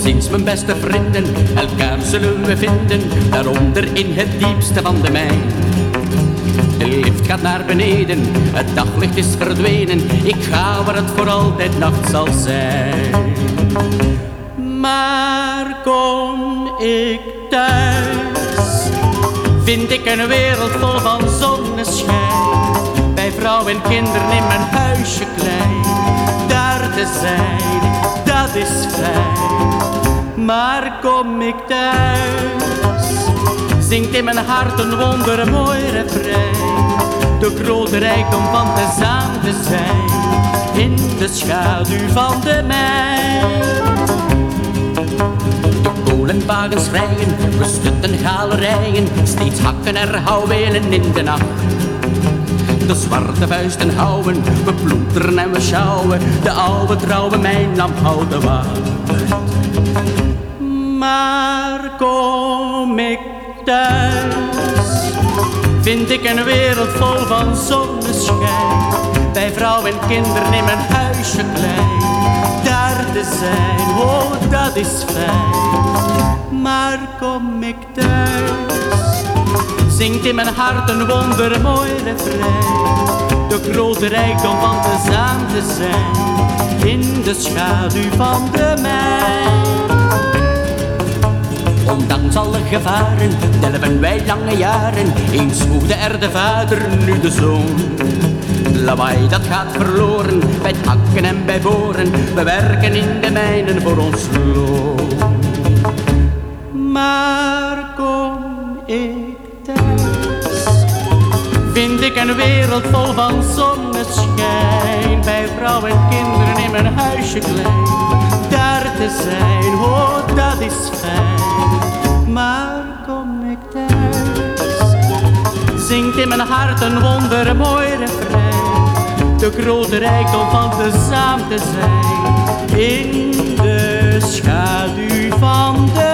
Sinds mijn beste vrienden elkaar zullen we vinden, daaronder in het diepste van de mijn. De lift gaat naar beneden, het daglicht is verdwenen, ik ga waar het voor altijd nacht zal zijn. Maar kom ik thuis, vind ik een wereld vol van zonneschijn. Bij vrouw en kinderen in mijn huisje klein, daar te zijn, dat is fijn. Maar kom ik thuis, zingt in mijn hart een wondermooi refrein. De grote rijkdom van tezaam te zijn, in de schaduw van de mijn. De kolenwagens rijden, gestutten galerijen, steeds hakken er houwelen in de nacht. De zwarte vuisten houden, we ploeteren en we sjouwen, de oude trouwe mijnlamp houdt de wacht. Maar kom ik thuis, vind ik een wereld vol van zonneschijn. Bij vrouw en kinderen in mijn huisje klein, daar te zijn, oh dat is fijn. Maar kom ik thuis, zingt in mijn hart een wondermooi refrein. De grote rijkdom van tezaam te zijn, in de schaduw van de mijn. Ondanks alle gevaren delven wij lange jaren, eens voegde er de vader, nu de zoon. Lawaai dat gaat verloren, bij het hakken en bij boren, we werken in de mijnen voor ons loon. Maar kom ik thuis, vind ik een wereld vol van zonneschijn. Bij vrouw en kinderen in mijn huisje klein, daar te zijn, oh dat is fijn. Maar kom ik thuis, zingt in mijn hart een wondermooi refrein. De grote rijkdom van tezaam te zijn, in de schaduw van de